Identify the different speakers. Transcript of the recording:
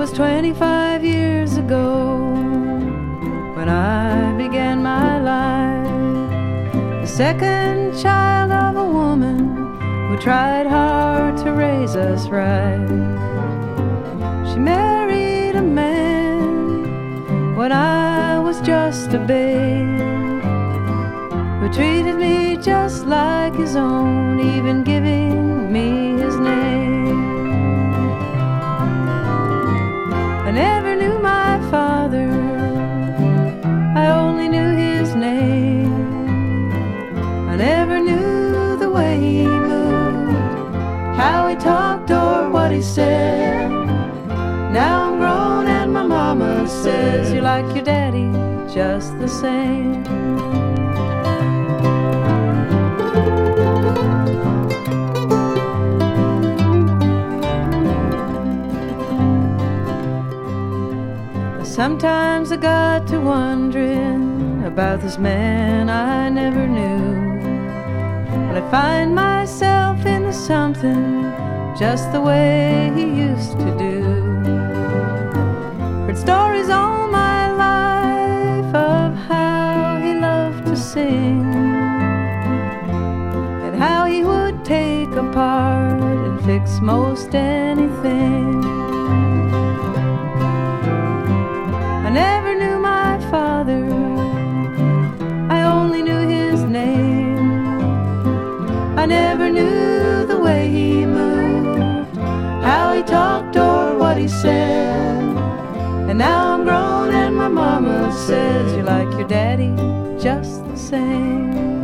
Speaker 1: was 25 years ago when I began my life, the second child of a woman who tried hard to raise us right. She married a man when I was just a babe, who treated me just like his own, even giving me his name. I never knew my father, I only knew his name. I never knew the way he moved, how he talked or what he said. Now I'm grown and my mama says, you're like your daddy, just the same. Sometimes I got to wondering about this man I never knew. Will I find myself into something just the way he used to do? Heard stories all my life of how he loved to sing, and how he would take apart and fix most anything. I never knew my father, I only knew his name. I never knew the way he moved, how he talked or what he said. And now I'm grown and my mama says, you're like your daddy, just the same.